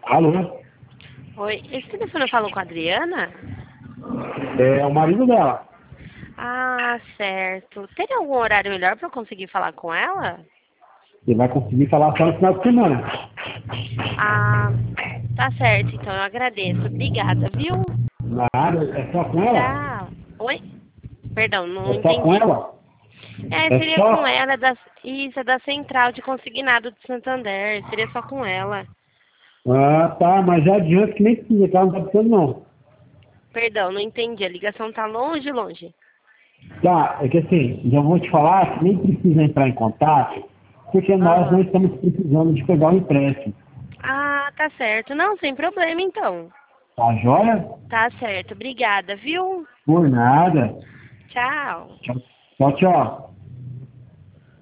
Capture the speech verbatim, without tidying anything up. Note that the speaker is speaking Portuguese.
Alô? Oi, esse telefone falou com a Adriana? É o marido dela. Ah, certo. Teria algum horário melhor para eu conseguir falar com ela? Você vai conseguir falar só no final de semana. Ah, tá certo, então eu agradeço. Obrigada, viu? Nada, é só com ela? Tchau. Oi? Perdão, não É só com entendi. ela? É, É seria com só? ela, da, isso, é da Central de Consignado de Santander. Seria só com ela. Ah, tá, mas já adianta que nem precisa, tá? Não tá precisando não. Perdão, não entendi. A ligação tá longe, longe. Tá, é que assim, já vou te falar que nem precisa entrar em contato, porque nós não Aham. estamos precisando de pegar o empréstimo. Ah, tá certo. Não, sem problema, então. Tá joia? Tá certo. Obrigada, viu? Por nada. Tchau. Tchau, tchau. tchau.